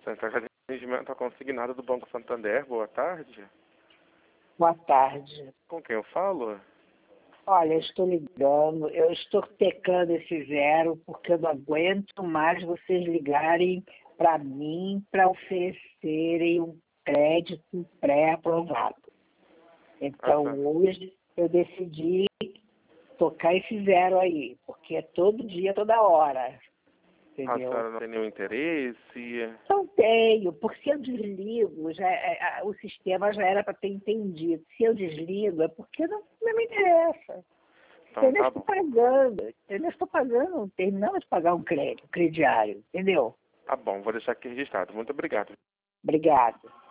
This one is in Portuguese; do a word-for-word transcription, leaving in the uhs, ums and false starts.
Central de Atendimento Consignado do Banco Santander, boa tarde. Boa tarde. Com quem eu falo? Olha, eu estou ligando, eu estou teclando esse zero porque eu não aguento mais vocês ligarem para mim para oferecerem um crédito pré-aprovado. Então, Ah, tá. hoje eu decidi tocar esse zero aí, porque é todo dia, toda hora, A entendeu? senhora não tem nenhum interesse? Não tenho, porque se eu desligo, já, é, a- o sistema já era para ter entendido. Se eu desligo, é porque não, não me interessa. Então Eu não tá estou bom. pagando, eu não estou pagando, terminando de pagar um crédito, crediário, entendeu? Tá bom, vou deixar aqui registrado. Muito obrigado. Obrigado.